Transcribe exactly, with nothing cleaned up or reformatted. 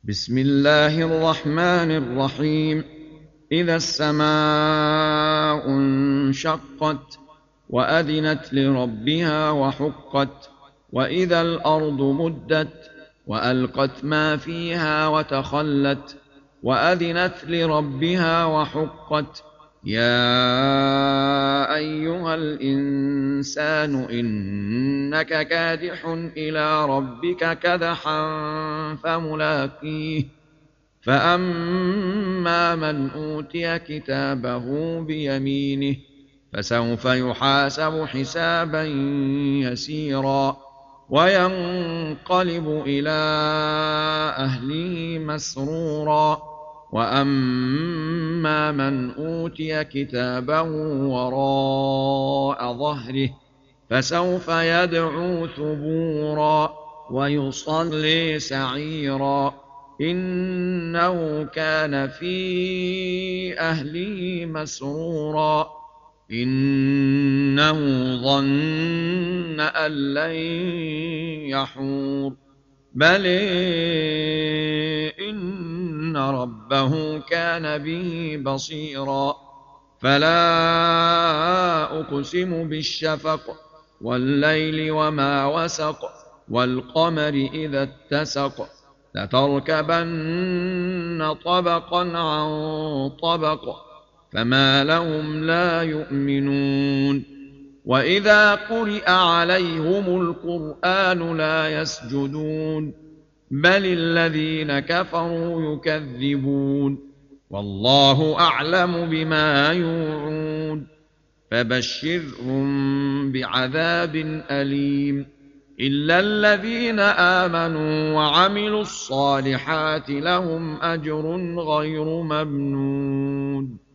بسم الله الرحمن الرحيم. إذا السماء انشقت وأذنت لربها وحقت، وإذا الأرض مدت وألقت ما فيها وتخلت، وأذنت لربها وحقت. يا أيها الإنسان إنك كادح إلى ربك كدحا فملاقيه. فأما من أوتي كتابه بيمينه فسوف يحاسب حسابا يسيرا، وينقلب إلى أهله مسرورا. وأما من أوتي كتابه وراء ظهره فسوف يدعو ثبورا ويصلي سعيرا، إنه كان في أهله مسرورا. إنه ظن أن لن يحور، بل إن ربه كان به بصيرا. فلا أقسم بالشفق والليل وما وسق، والقمر إذا اتسق، لتركبن طبقا عن طبق، فما لهم لا يؤمنون. وإذا قرئ عليهم القرآن لا يسجدون، بل الذين كفروا يكذبون، والله أعلم بما يوعون. فبشرهم بعذاب أليم، إلا الذين آمنوا وعملوا الصالحات لهم أجر غير ممنون.